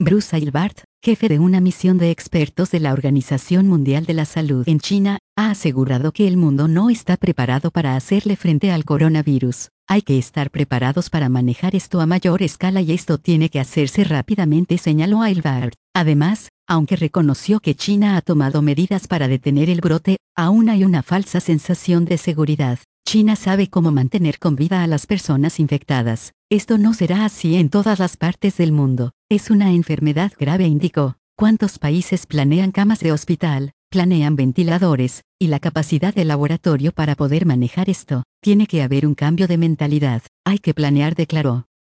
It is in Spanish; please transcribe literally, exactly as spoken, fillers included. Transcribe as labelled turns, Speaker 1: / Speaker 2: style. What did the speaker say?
Speaker 1: Bruce Aylward, jefe de una misión de expertos de la Organización Mundial de la Salud en China, ha asegurado que el mundo no está preparado para hacerle frente al coronavirus. Hay que estar preparados para manejar esto a mayor escala y esto tiene que hacerse rápidamente, señaló Aylward. Además, aunque reconoció que China ha tomado medidas para detener el brote, aún hay una falsa sensación de seguridad. China sabe cómo mantener con vida a las personas infectadas. Esto no será así en todas las partes del mundo. Es una enfermedad grave, indicó. ¿Cuántos países planean camas de hospital, planean ventiladores, y la capacidad de laboratorio para poder manejar esto? Tiene que haber un cambio de mentalidad. Hay que planear, declaró.